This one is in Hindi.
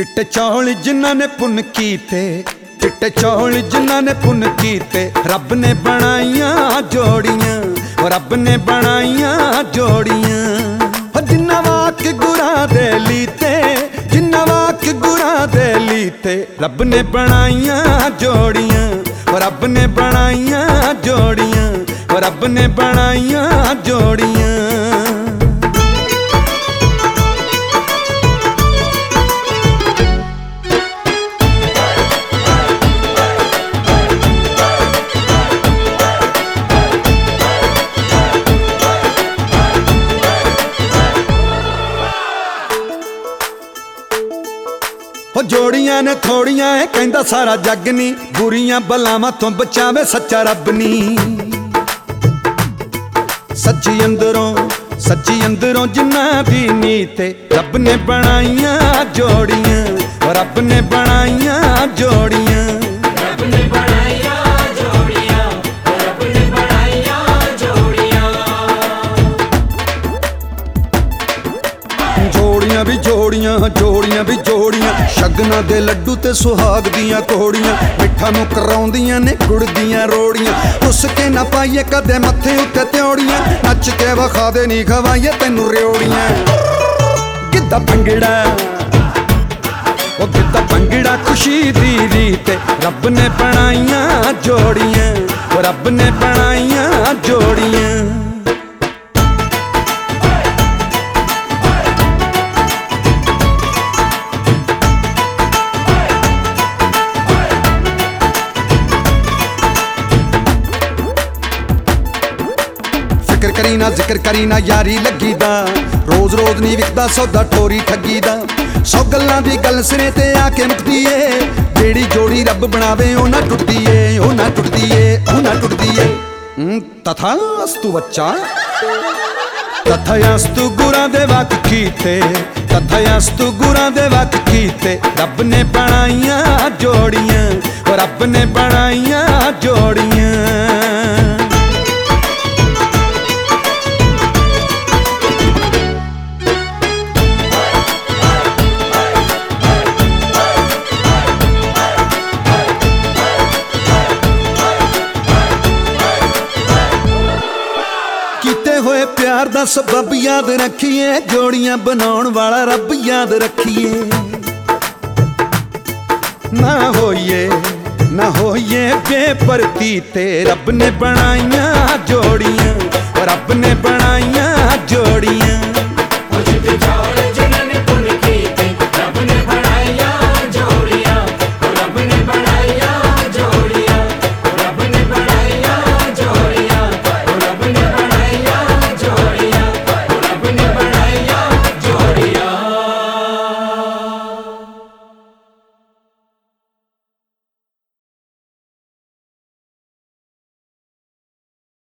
चिट्टे चौल जिन्हां ने पुन कीते, चिट्टे चौल जिन्हां ने पुन कीते, रब ने बनाइयां जोड़ियां, रब ने बनाइयां जोड़ियां। जिन्ना वाक गुरां दे लीते, जिन्ना वाक गुरां दे लीते, रब ने बनाइयां जोड़ियां, रब ने बनाइयां जोड़ियां, रब ने बनाइयां जोड़ियां। जोड़ियां ने थोड़ियां है कहंदा सारा जग नी, बुरियां बलावां तो बचावे सच्चा रब नी। सच्ची अंदरों जिन्ना दी नीते, रब ने बनाइयां जोड़ियां, रब ने बनाइयां जोड़ियां। रब ने बनाइयां जोड़ियां, रब ने बनाइयां जोड़ियां। जोड़ियां भी जोड़ियां, जोड़ियां भी जोड़ियां, शगना दे लड्डू ते सुहाग दियां कोड़ियां, मिठा नूं कराउंदियां ने गुड़ दियां रोड़ियां। उसके ना पाइए कदे मत्थे उत्ते त्योड़ियां, नच के वखा दे नी खवाइए तैनूं रेवड़ियां। गिद्धा भंगड़ा ओ गिद्धा भंगड़ा खुशी दी रीत, रब ने बनाइयां जोड़ियां, रब ने बनाइयां जोड़ियां। जिक्र करी ना यारी लगी दा, रोज रोज नी विकदा सौदा ठोरी ठगी दा। 100 गल्लां दी गल सिरे ते आके मुकदी ए, जेड़ी जोड़ी रब बनावे ओ ना टुटदी ए, ओ ना टुटदी ए, ओ ना टुटदी ए। तथास्तु बच्चा, तथास्तु गुरां दे वक कीते, तथास्तु गुरां दे वक कीते, रब ने बनाइयां जोड़ियां, रब ने बनाइयां जोड़ियां। होए प्यार दा सबब याद रखिए, जोड़ियां बनाउण वाला रब याद रखिए। ना होइए बेपरती ते, रब ने बनाइयां जोड़ियां, रब ने बनाइयां